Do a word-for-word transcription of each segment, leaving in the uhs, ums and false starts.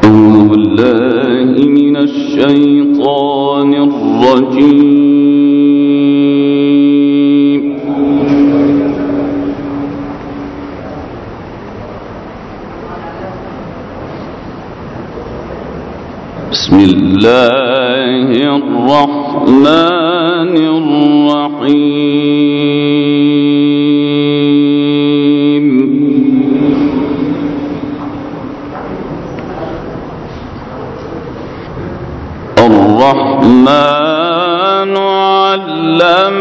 أعوذ بالله من الشيطان الرجيم. بسم الله الرحمن الرحيم. الرحمن علم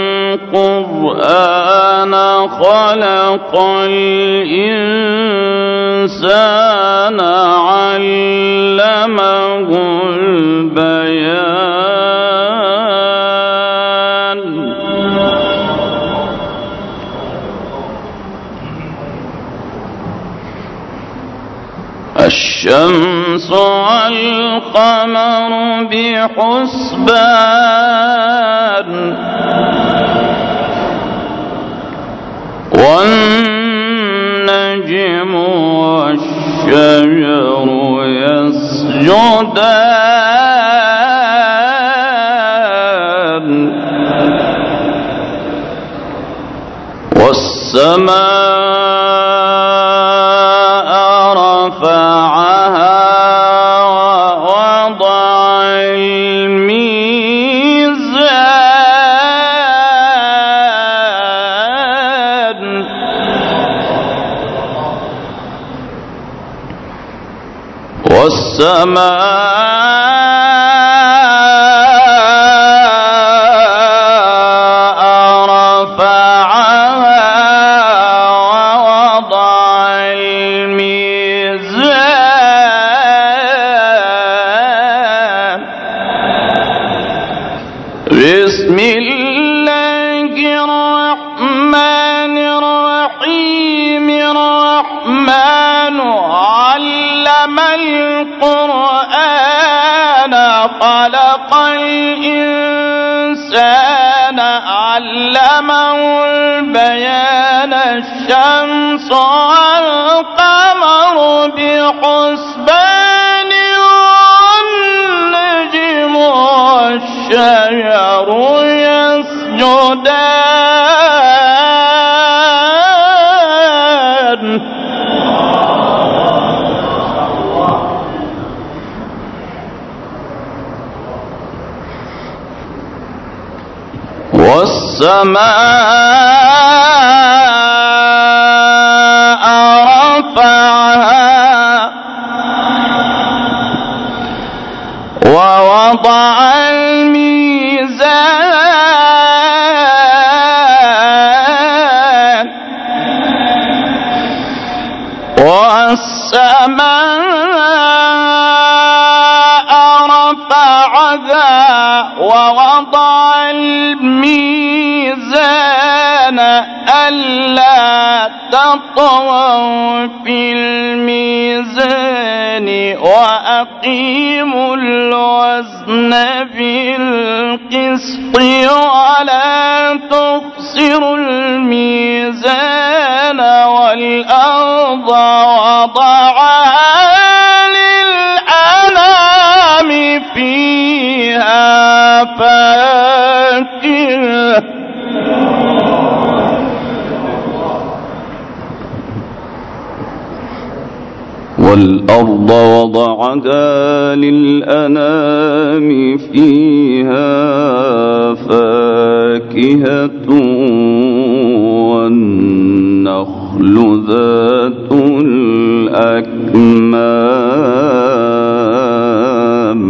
القرآن خلق الإنسان علمه البيان. الشمس والقمر بحسبان والنجم والشجر يسجدان والسماء رفعها ووضع الميزان والسماء بسم الله الرحمن الرحيم. الرحمن علم القرآن خلق الإنسان علمه البيان. الشمس والقمر بحسبان والنجم والشجر يسجدان والسماء رفعها ووضع الميزان والسماء رفعها ووضع الميزان ألا تطغوا في الميزان وأقيموا الوزن بالقسط ولا تخسروا الميزان والأرض وضعها للأنام فيها فاكهة والأرض وضعها للأنام فيها فاكهة والنخل ذات الأكمام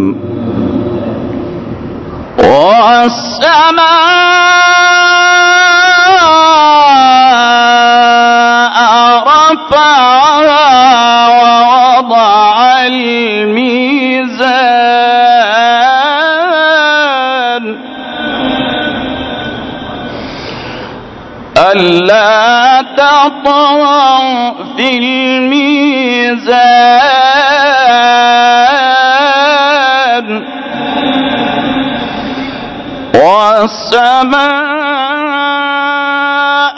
والسماء رفعها ووضع الميزان ألا تطغوا في الميزان والسماء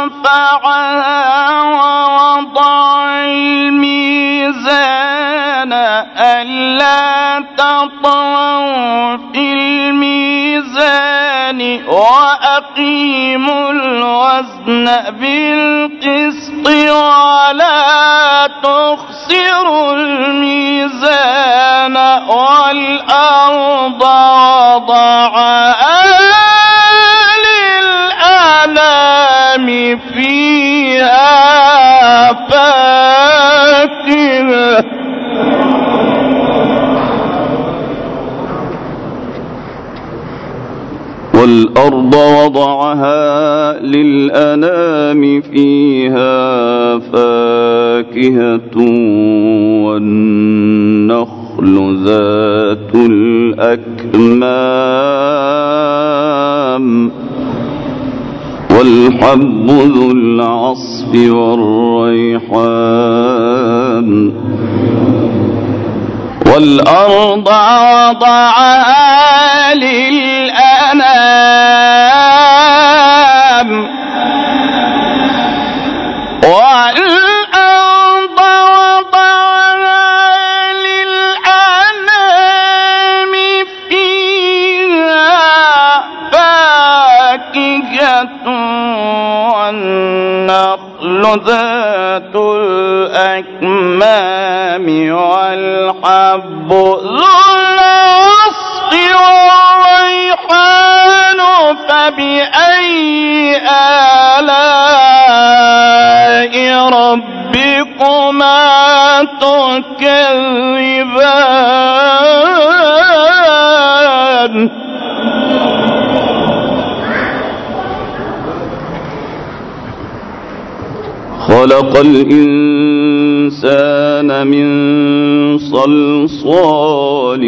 رفعها ووضع الميزان ألا تطغوا في الميزان وأقيموا الوزن بالقسط ولا تخسروا الميزان والأرض وضعها للأنام فيها فاكهة والأرض وضعها للأنام فيها فاكهة والنخل ذات الأكمام والحب ذو العصف والريحان والأرض وضعها للأنام والأرض وضعها للأنام فيها فاكهة والنخل ذات الأكمام والحب ذو العصف والريحان فبأي آلاء ربكما تكذبان خلق الإنسان من صلصال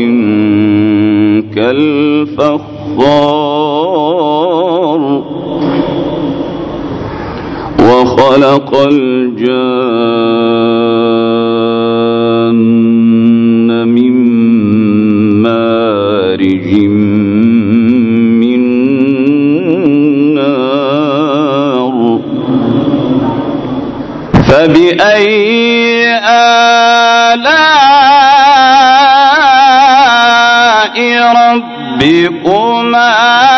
كالفخار وخلق الجان من مارج من نار فبأي آلاء ربكما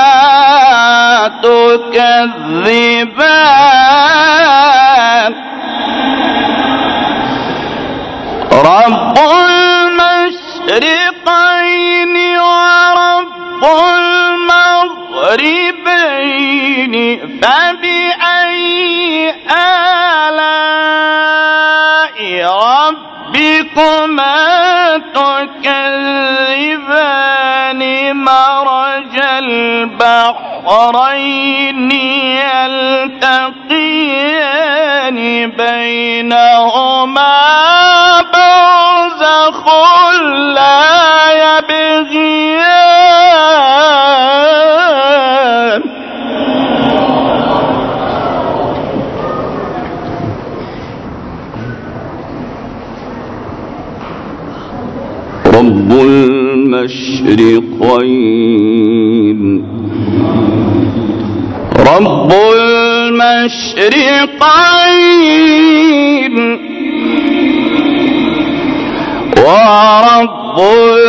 تكذبان رب المشرقين ورب المغربين فبأي آلاء ربكما تكذبان مرج البحرين يلتقيان بينهما برزخ لا يبغيان رب المشرقين رب المشرقين ورب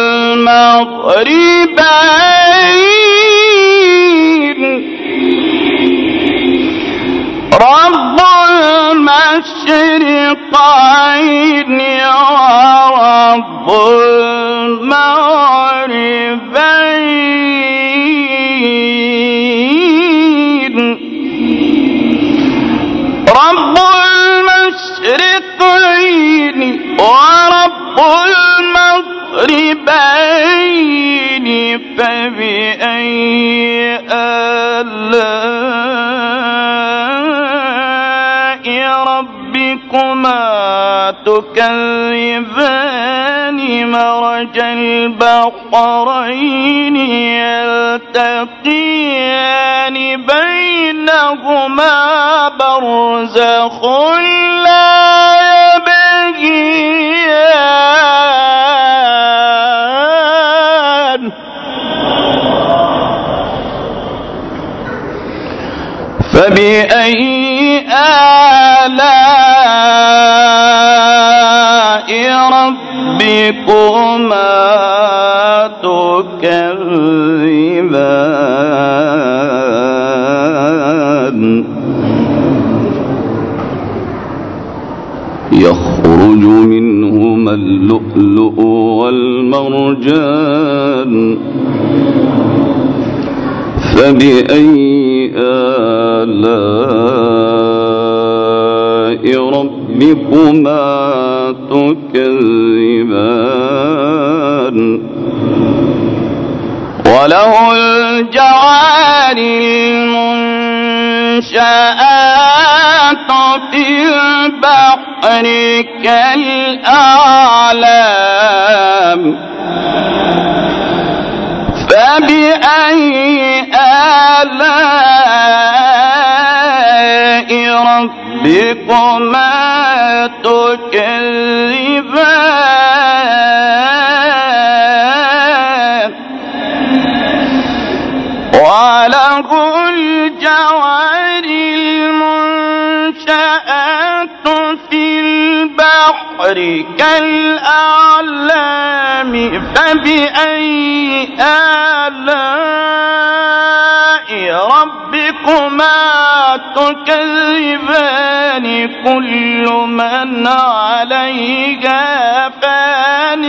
المغربين رب المشرقين ورب المغربين رب المشرقين ورب المغربين فبأي آلاء ربكما تكذبان مرج البحرين يلتقيان بينهما برزخ لا يبغيان فبأي آلاء ربكما ربكما تكذبان يخرج منهما اللؤلؤ والمرجان فبأي آلاء ربكما تكذبان وله الجوار المنشآت في البحر كالأعلام فبأي آلاء ربكما تكذبان وله الجوار المنشآت في البحر كالأعلام فبأي آلاء ربكما تكذبان كل من عليها فان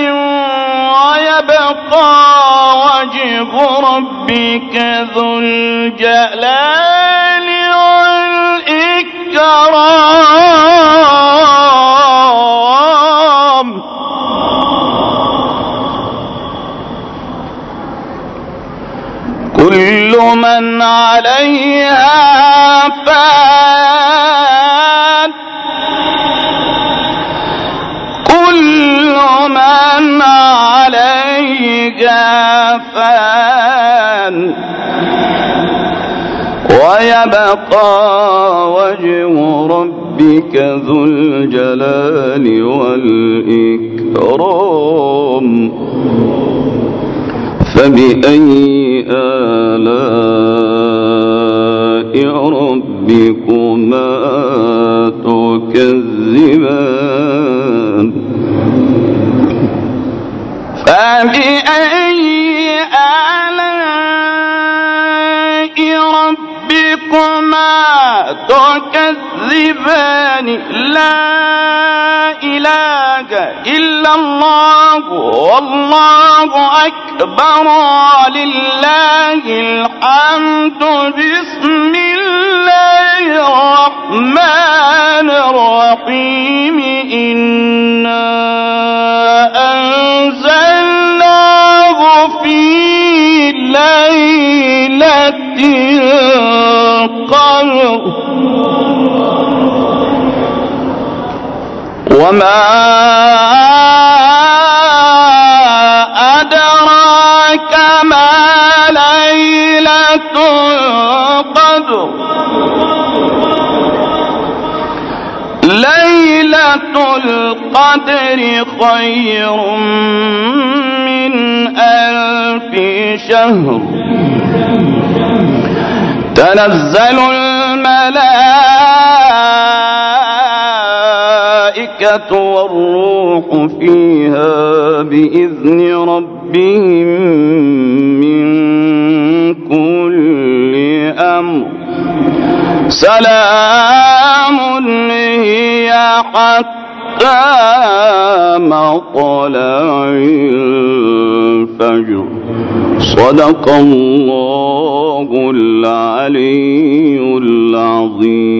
ويبقى وجه ربك ذو الجلال والإكرام كل من عليها فان كل من عليها فان ويبقى وجه ربك ذو الجلال والإكرام فبأي آلاء ربكما تكذبان فبأي آلاء ربكما تكذبان لا إله إلا الله والله أكبر ولله الحمد بسم الله الرحمن الرحيم إنا أنزلناه في ليلة القدر وما أدراك ما ليلة القدر ليلة القدر خير من ألف شهر تنزل الملائكة والروح فيها بإذن ربهم من كل أمر سلام هي حتى مطلع الفجر صدق الله العلي العظيم.